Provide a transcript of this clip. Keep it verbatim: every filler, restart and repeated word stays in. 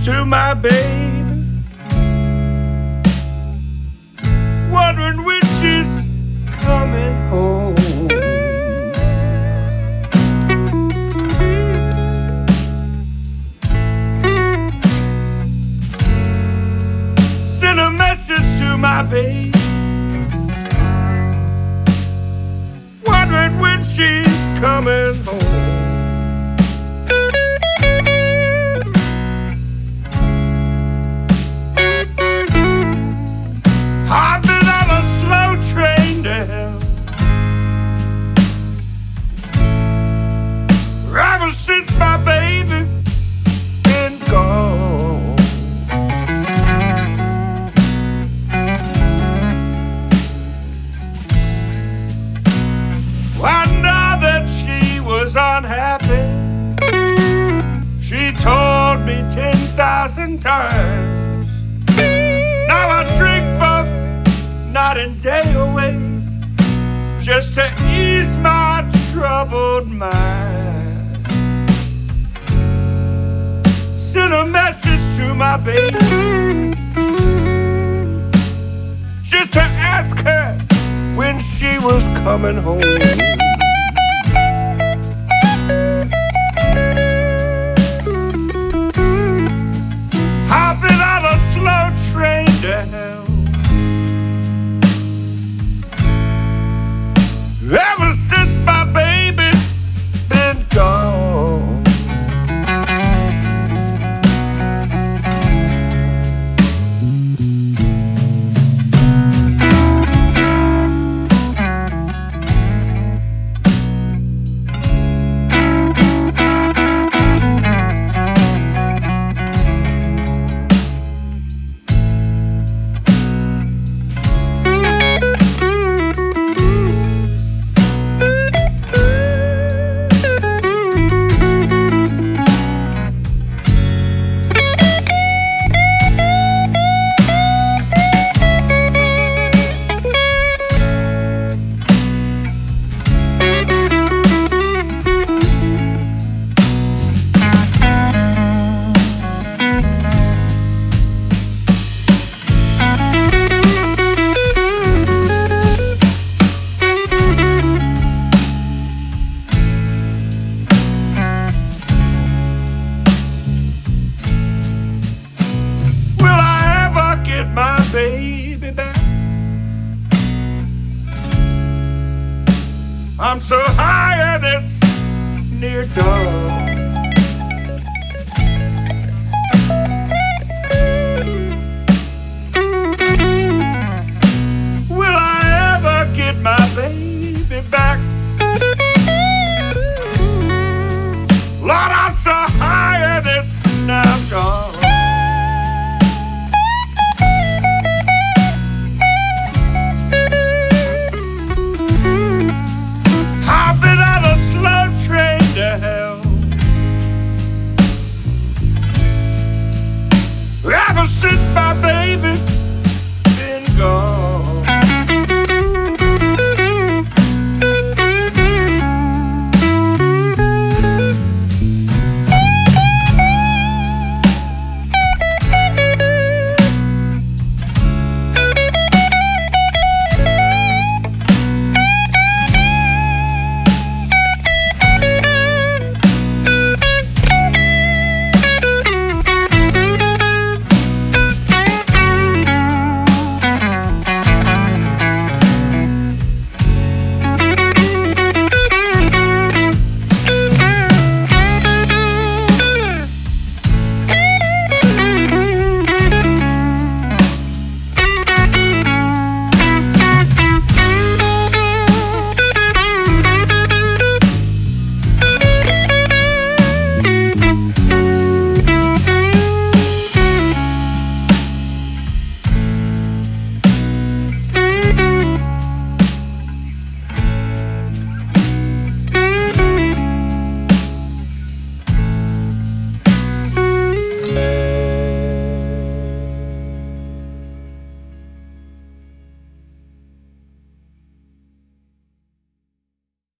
to my baby, wondering when she's coming home. Send a message to my baby, wondering when she's coming home. I've been on a slow train to hell ever since my baby been gone. I know that she was unhappy. She told me ten thousand times. Now I drink both night and day away, just to ease my troubled mind. Sent a message to my baby, just to ask her when she was coming home. I've been on a slow train to hell ever since my baby been gone. Baby back, I'm so high and it's near dawn.